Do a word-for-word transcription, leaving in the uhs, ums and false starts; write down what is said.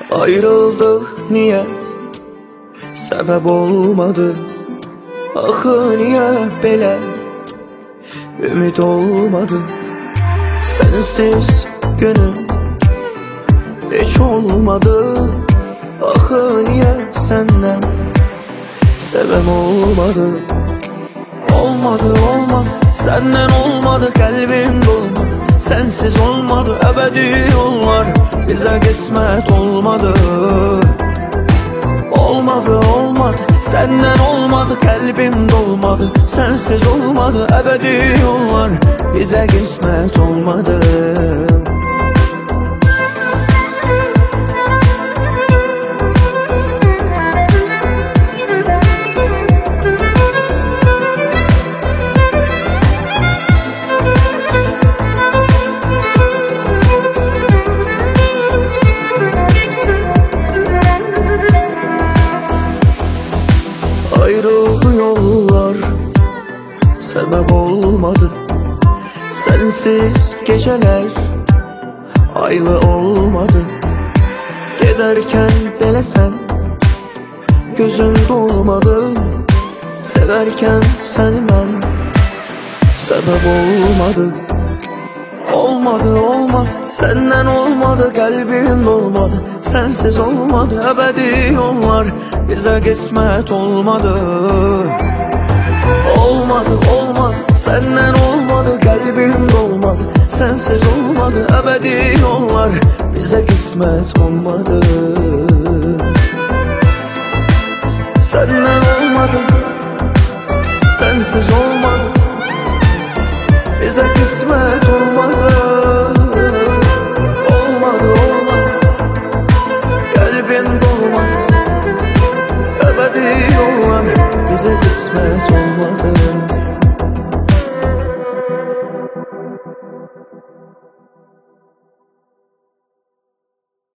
Ayrıldık niye? Sebep olmadı. Axı niye belə? Ümid olmadı. Sensiz günüm hiç olmadı. Axı niye senden sebep olmadı? Olmadı olmadı, senden olmadı, kalbim dolmadı. Sensiz olmadı, ebedi yollar bize kısmet olmadı. Olmadı olmadı, senden olmadı, kalbim dolmadı. Sensiz olmadı, ebedi yollar bize kısmet olmadı. Ayrıldı yollar, sebep olmadı. Sensiz geceler aylı olmadı. Giderken belə sen gözüm dolmadı. Severken sen ben sebep olmadı. Olmadı olmadı, senden olmadı, kalbim olmadı. Sensiz olmadı, ebedi yollar bize kısmet olmadı. Olmadı olmadı, senden olmadı, kalbim dolmadı. Sensiz olmadı, ebedi yollar bize kısmet olmadı. Senden olmadı, sensiz olmadı, bize kısmet olmadı. Olmadı olmadı, kalbim dolmadı, ebedi yollar bize kısmet olmadı.